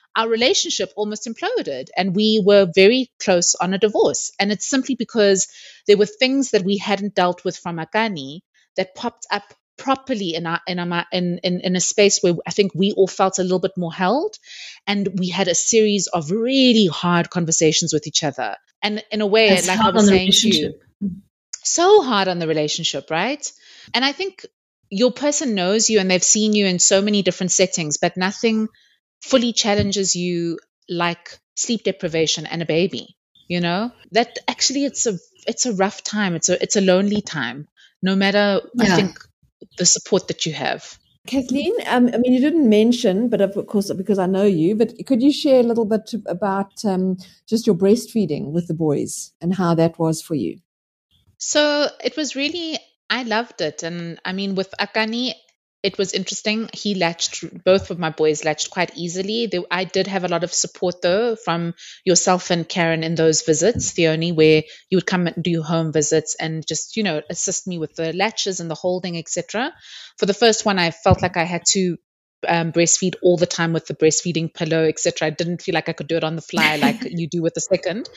our relationship almost imploded, and we were very close on a divorce. And it's simply because there were things that we hadn't dealt with from Akani that popped up properly in a space where I think we all felt a little bit more held, and we had a series of really hard conversations with each other. And in a way, That's like I hard was on the saying to you, so hard on the relationship, right? And I think your person knows you and they've seen you in so many different settings, but nothing fully challenges you like sleep deprivation and a baby. You know, that actually it's a rough time. It's a lonely time, no matter, I think, the support that you have. Kathleen, I mean, you didn't mention, but of course, because I know you, but could you share a little bit about just your breastfeeding with the boys and how that was for you? So it was really, I loved it. And I mean, with Akani, it was interesting. He latched, both of my boys latched quite easily. I did have a lot of support though from yourself and Karen in those visits, Theoni, where you would come and do home visits and just, you know, assist me with the latches and the holding, etc. For the first one, I felt like I had to breastfeed all the time with the breastfeeding pillow, etc. I didn't feel like I could do it on the fly like you do with the second.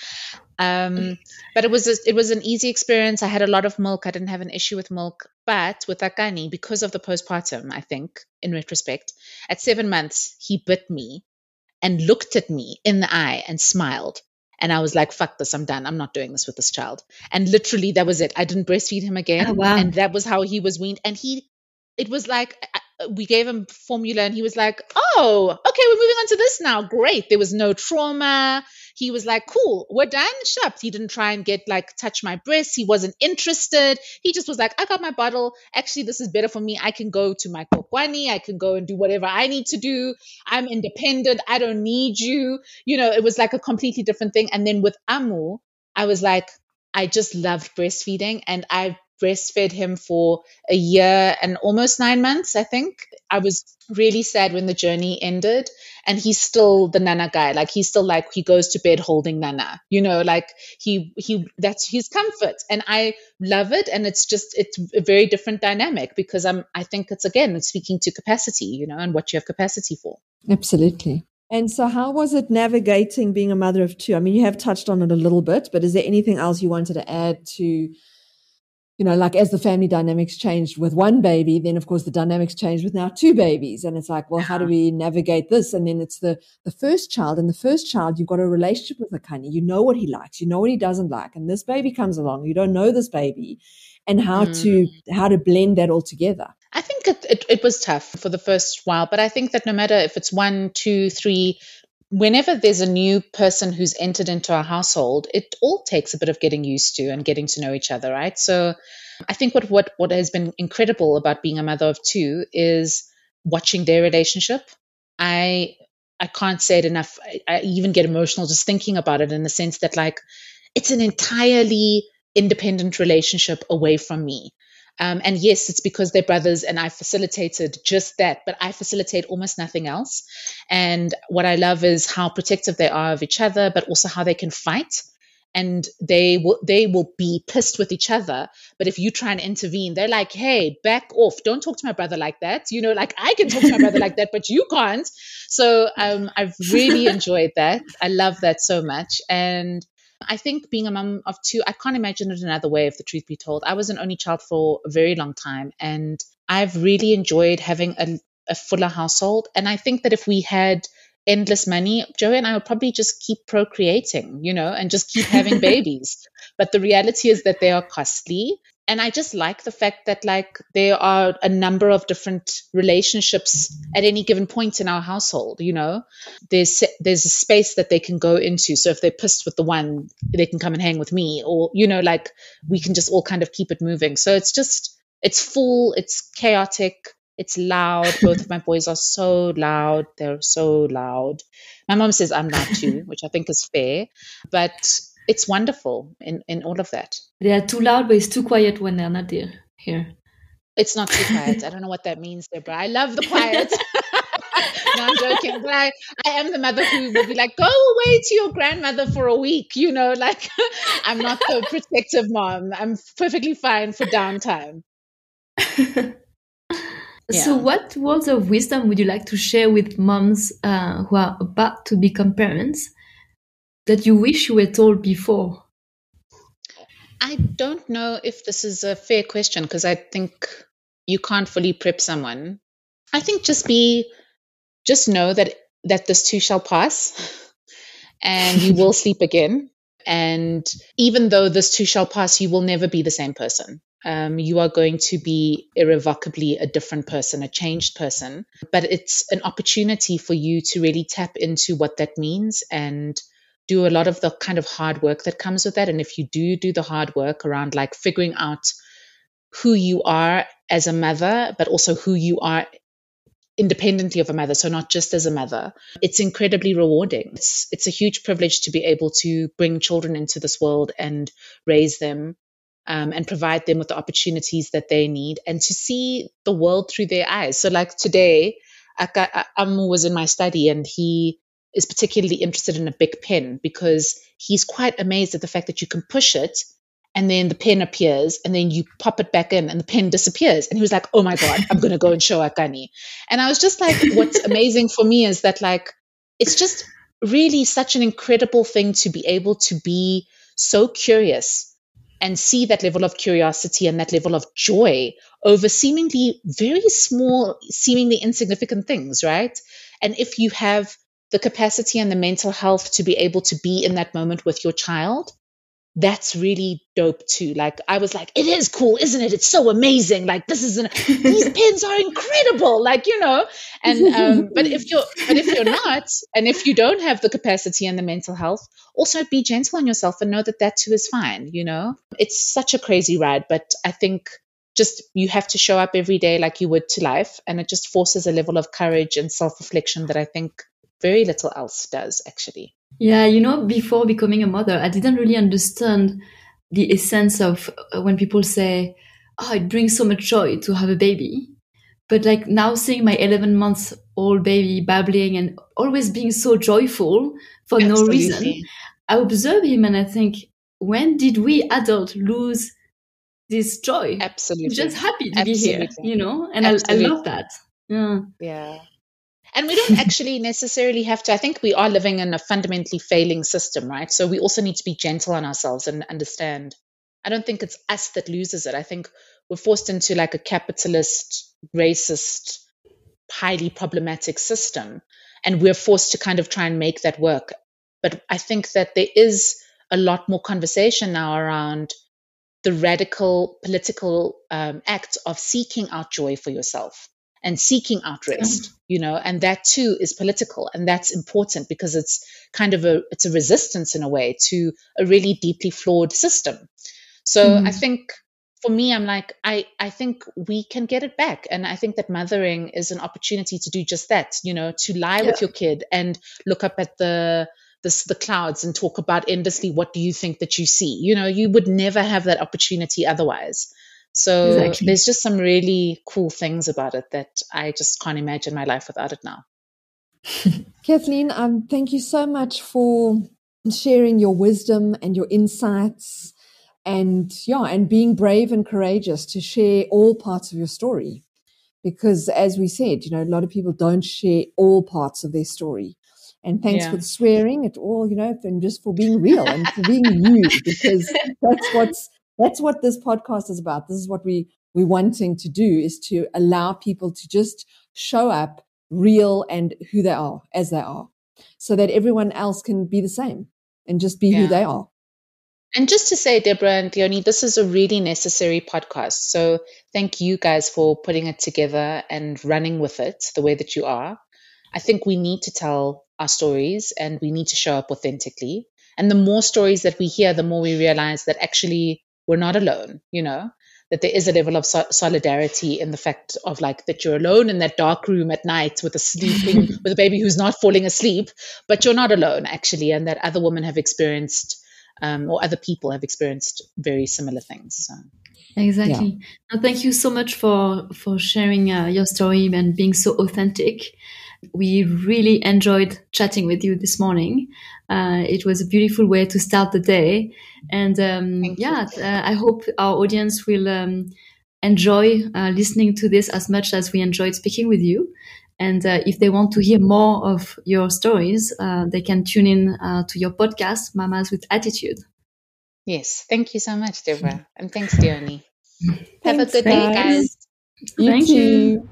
But it was an easy experience. I had a lot of milk. I didn't have an issue with milk. But with Akani, because of the postpartum, I think, in retrospect, at 7 months, he bit me and looked at me in the eye and smiled. And I was like, fuck this, I'm done. I'm not doing this with this child. And literally, that was it. I didn't breastfeed him again. Oh, wow. And that was how he was weaned. And it was like, we gave him formula and he was like, oh, okay, we're moving on to this now. Great. There was no trauma. He was like, cool, we're done. Shup. He didn't try and touch my breasts. He wasn't interested. He just was like, I got my bottle. Actually, this is better for me. I can go to my kokwani. I can go and do whatever I need to do. I'm independent. I don't need you. You know, it was like a completely different thing. And then with Amu, I was like, I just loved breastfeeding, and I breastfed him for a year and almost 9 months, I think. I was really sad when the journey ended, and he's still the Nana guy. Like, he's still like, he goes to bed holding Nana, you know, like that's his comfort, and I love it. And it's a very different dynamic, because I think it's speaking to capacity, you know, and what you have capacity for. Absolutely. And so how was it navigating being a mother of two? I mean, you have touched on it a little bit, but is there anything else you wanted to add to, you know, like, as the family dynamics changed with one baby, then of course the dynamics changed with now two babies. And it's like, well, how do we navigate this? And then it's the first child, and the first child, you've got a relationship with Akani. You know what he likes, you know what he doesn't like. And this baby comes along, you don't know this baby, and how to blend that all together. I think it was tough for the first while, but I think that no matter if it's 1, 2, 3, whenever there's a new person who's entered into our household, it all takes a bit of getting used to and getting to know each other, right? So I think what has been incredible about being a mother of two is watching their relationship. I can't say it enough. I even get emotional just thinking about it, in the sense that, like, it's an entirely independent relationship away from me. And yes, it's because they're brothers and I facilitated just that, but I facilitate almost nothing else. And what I love is how protective they are of each other, but also how they can fight. And they will be pissed with each other. But if you try and intervene, they're like, hey, back off. Don't talk to my brother like that. You know, like, I can talk to my brother like that, but you can't. So I've really enjoyed that. I love that so much. And I think being a mum of two, I can't imagine it another way, if the truth be told. I was an only child for a very long time, and I've really enjoyed having a fuller household. And I think that if we had endless money, Joey and I would probably just keep procreating, you know, and just keep having babies. But the reality is that they are costly. And I just like the fact that, like, there are a number of different relationships at any given point in our household, you know. There's a space that they can go into. So if they're pissed with the one, they can come and hang with me, or, you know, like, we can just all kind of keep it moving. So it's full, it's chaotic, it's loud. Both of my boys are so loud. They're so loud. My mom says I'm loud too, which I think is fair. But it's wonderful in all of that. They are too loud, but it's too quiet when they're not there here. It's not too quiet. I don't know what that means, Deborah. I love the quiet. No, I'm joking. But I am the mother who will be like, go away to your grandmother for a week. You know, like, I'm not the protective mom. I'm perfectly fine for downtime. So what words of wisdom would you like to share with moms who are about to become parents that you wish you were told before? I don't know if this is a fair question because I think you can't fully prep someone. I think just know that this too shall pass and you will sleep again. And even though this too shall pass, you will never be the same person. You are going to be irrevocably a different person, a changed person. But it's an opportunity for you to really tap into what that means and do a lot of the kind of hard work that comes with that. And if you do the hard work around like figuring out who you are as a mother, but also who you are independently of a mother, so not just as a mother, it's incredibly rewarding. It's a huge privilege to be able to bring children into this world and raise them and provide them with the opportunities that they need and to see the world through their eyes. So like today, Amu was in my study and he is particularly interested in a big pen because he's quite amazed at the fact that you can push it and then the pen appears and then you pop it back in and the pen disappears. And he was like, oh my God, I'm going to go and show Akani. And I was just like, what's amazing for me is that like, it's just really such an incredible thing to be able to be so curious and see that level of curiosity and that level of joy over seemingly very small, seemingly insignificant things, right? And if you have the capacity and the mental health to be able to be in that moment with your child, that's really dope too. Like I was like, it is cool, isn't it? It's so amazing. Like these pens are incredible. Like, you know, and but if you're not, and if you don't have the capacity and the mental health, also be gentle on yourself and know that that too is fine. You know, it's such a crazy ride, but I think just you have to show up every day like you would to life, and it just forces a level of courage and self-reflection that I think very little else does actually. Yeah, you know, before becoming a mother, I didn't really understand the essence of when people say, oh, it brings so much joy to have a baby. But like now seeing my 11-month-old baby babbling and always being so joyful for no reason, I observe him and I think, when did we adults lose this joy? Absolutely. I'm just happy to be here, you know, and I love that. Yeah. And we don't actually necessarily have to. I think we are living in a fundamentally failing system, right? So we also need to be gentle on ourselves and understand. I don't think it's us that loses it. I think we're forced into like a capitalist, racist, highly problematic system. And we're forced to kind of try and make that work. But I think that there is a lot more conversation now around the radical political act of seeking out joy for yourself and seeking out rest, you know, and that too is political, and that's important because it's kind of it's a resistance in a way to a really deeply flawed system. So I think for me, I'm like, I think we can get it back. And I think that mothering is an opportunity to do just that, you know, to lie with your kid and look up at the clouds and talk about endlessly, what do you think that you see? You know, you would never have that opportunity otherwise. So there's just some really cool things about it that I just can't imagine my life without it now. Kathleen, thank you so much for sharing your wisdom and your insights and being brave and courageous to share all parts of your story. Because as we said, you know, a lot of people don't share all parts of their story. And thanks for the swearing at all, you know, and just for being real and for being you, because that's what this podcast is about. This is what we're wanting to do, is to allow people to just show up real and who they are as they are, so that everyone else can be the same and just be who they are. And just to say, Deborah and Leonie, this is a really necessary podcast. So thank you guys for putting it together and running with it the way that you are. I think we need to tell our stories and we need to show up authentically. And the more stories that we hear, the more we realize that actually we're not alone, you know, that there is a level of solidarity in the fact of like that you're alone in that dark room at night with a baby who's not falling asleep, but you're not alone actually. And that other women have experienced or other people have experienced very similar things. So. Exactly. And thank you so much for sharing your story and being so authentic. We really enjoyed chatting with you this morning. It was a beautiful way to start the day. And I hope our audience will enjoy listening to this as much as we enjoyed speaking with you. And if they want to hear more of your stories, they can tune in to your podcast, Mamas with Attitude. Yes. Thank you so much, Deborah. And thanks, Diony. Have a Thanks, good day, guys. You too. you.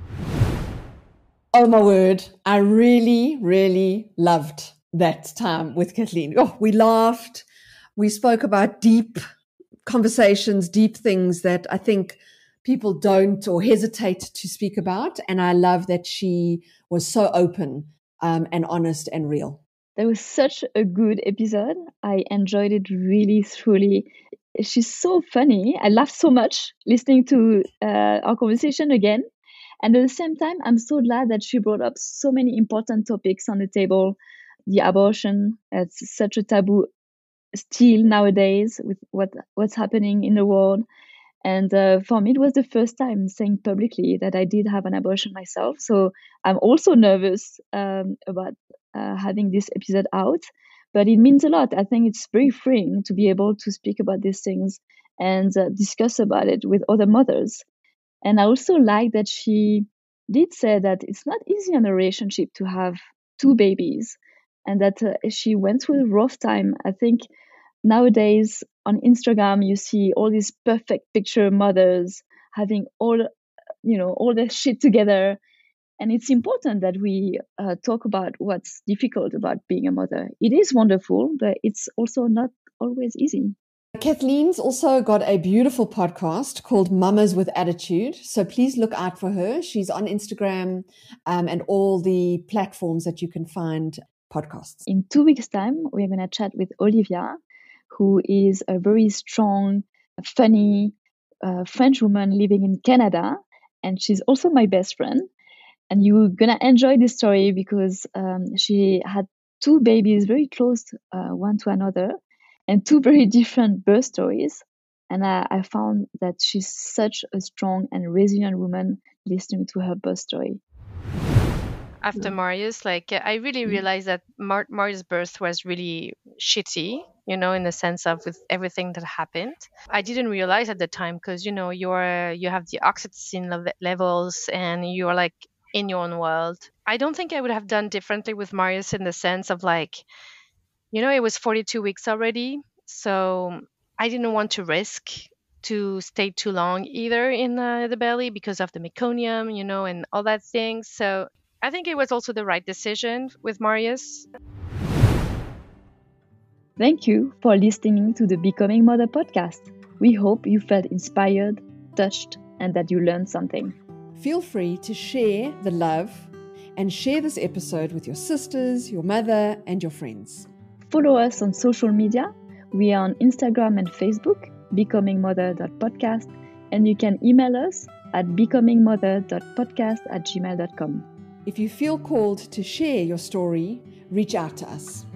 Oh, my word. I really, really loved that time with Kathleen. Oh, we laughed. We spoke about deep conversations, deep things that I think people don't or hesitate to speak about. And I love that she was so open and honest and real. That was such a good episode. I enjoyed it really, truly. She's so funny. I laughed so much listening to our conversation again. And at the same time, I'm so glad that she brought up so many important topics on the table. The abortion, it's such a taboo still nowadays with what's happening in the world. And for me, it was the first time saying publicly that I did have an abortion myself. So I'm also nervous about having this episode out, but it means a lot. I think it's very freeing to be able to speak about these things and discuss about it with other mothers. And I also like that she did say that it's not easy in a relationship to have two babies, and that she went through a rough time. I think nowadays on Instagram you see all these perfect picture mothers having all their shit together, and it's important that we talk about what's difficult about being a mother. It is wonderful, but it's also not always easy. Kathleen's also got a beautiful podcast called Mamas with Attitude. So please look out for her. She's on Instagram and all the platforms that you can find podcasts. In 2 weeks' time, we're going to chat with Olivia, who is a very strong, funny French woman living in Canada. And she's also my best friend. And you're going to enjoy this story because she had two babies very close one to another and two very different birth stories. And I found that she's such a strong and resilient woman listening to her birth story. After Marius, I really realized that Marius' birth was really shitty, in the sense of with everything that happened. I didn't realize at the time because, you have the oxytocin levels and you're like in your own world. I don't think I would have done differently with Marius in the sense of it was 42 weeks already. So I didn't want to risk to stay too long either in the belly because of the meconium, and all that thing. So I think it was also the right decision with Marius. Thank you for listening to the Becoming Mother podcast. We hope you felt inspired, touched, and that you learned something. Feel free to share the love and share this episode with your sisters, your mother, and your friends. Follow us on social media. We are on Instagram and Facebook, becomingmother.podcast, and you can email us at becomingmother.podcast@gmail.com. If you feel called to share your story, reach out to us.